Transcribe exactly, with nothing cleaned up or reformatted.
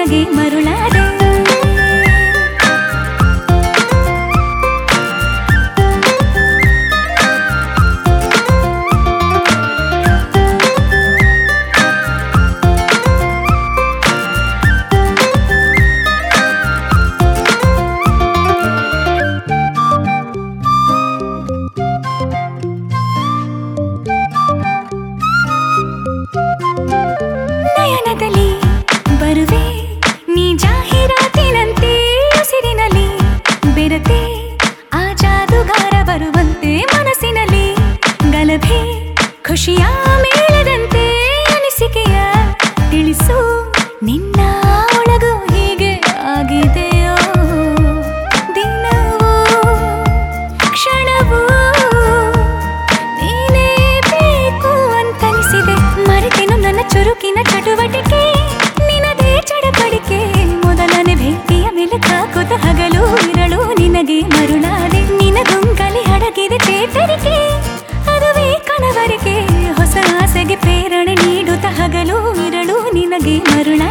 ನಿನಗೆ ಮರುಳಾದೆ. ನಯನದಲ್ಲಿ ಬರುವೆ ನೀ ಜಾಹೀರಾತಿನಂತೆ, ಉಸಿರಿನಲ್ಲಿ ಬೆರತೆ ಆ ಜಾದುಗಾರ ಬರುವಂತೆ, ಮನಸ್ಸಿನಲ್ಲಿ ಗಲಭೆ ಖುಷಿಯ ಮೇಳದಂತೆ, ಅನಿಸಿಕೆಯ ತಿಳಿಸು ನಿನ್ನ ಒಳಗು ಹೀಗೆ ಆಗಿದೆಯೋ. ದಿನವೂ ಕ್ಷಣವೂ ನೀನೇ ಬೇಕು ಅಂತನಿಸಿದೆ. ಮರೆತೆನು ನನ್ನ ಚುರುಕಿನ ಚಟುವಟಿಕೆ, ನಿನದೇ ಚಡಪಡಿಕೆ. ಮೊದಲನೇ ಭೇಟಿಯ ಮೇಲೆ ಕಾಕುತ ಹಗಲು ಇರಳು ನಿನಗೆ ಮರುಳಾದೆ. ನಿನಗುಂಗಲಿ ಅಡಗಿದೆ ಚೇತರಿಕೆ, ಅದುವೇ ಕನವರಿಕೆ. ಹೊಸ ಆಸೆಗೆ ಪ್ರೇರಣೆ ನೀಡುತ್ತ ಹಗಲು ಇರಳು ನಿನಗೆ ಮರುಳಾದೆ.